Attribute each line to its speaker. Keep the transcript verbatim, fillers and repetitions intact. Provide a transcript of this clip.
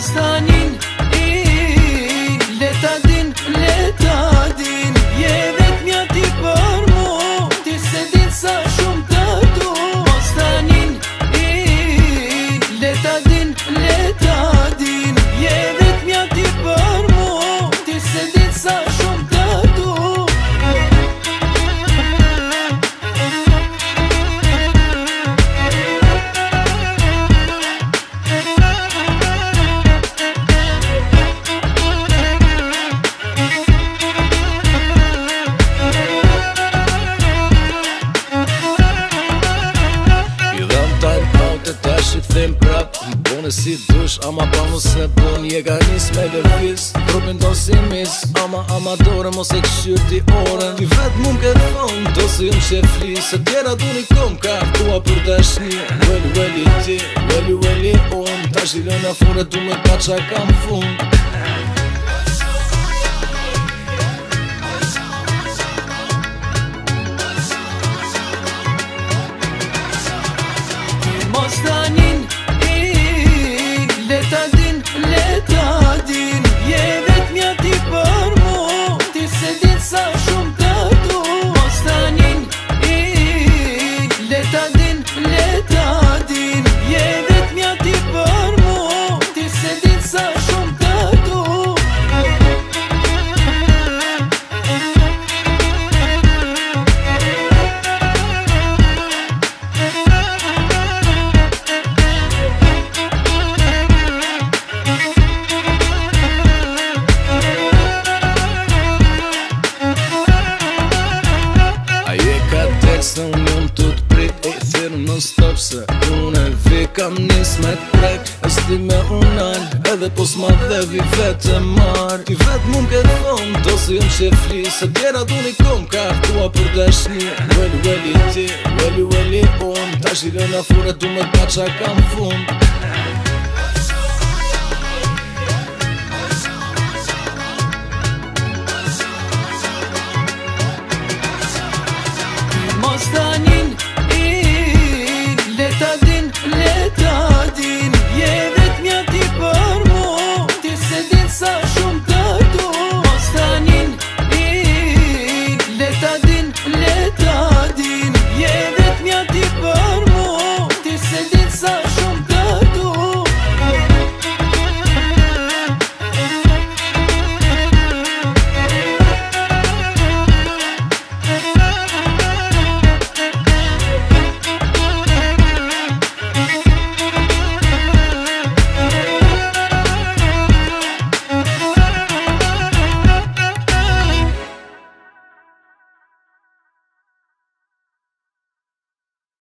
Speaker 1: tanin i leta din, leta din. Je vetmja ti për mu, ti se din sa shumë të du. Mos tanin i leta din, leta din. Je vetmja ti për mu, ti se din sa shumë të du.
Speaker 2: Them prap, bone si dush, ama pa mu se bon. Je ka nis me lërvis, trupin do si mis. Ama ama dore mos e këshyr ti oren. Ti vet mu m'ke thon, do si jëm shefli. Se tjera du një kom ka aktua për dashni. Weli weli ti, weli weli on. Ta zhilën a fure du me pa qa kam fun.
Speaker 1: Mos tanin i leta din, leta din. Je vetmja ti për mu, ti se din sa shumë të du. Mos tanin i leta din, leta din. Je vetmja ti për mu, ti se din sa shumë të du.
Speaker 2: Se unë jom të t'prit, e thirë non stop. Se unë e vi kam nis me t'prek. E sti me unan, edhe pos ma dhe vi vetë e mar. Ti vetë mu m'ke thon, do se jom shefli. Se tjera du një kom ka aktua për dashni. Weli weli ti, weli weli on. Ta zhilën a fure du me pa qa kam fun.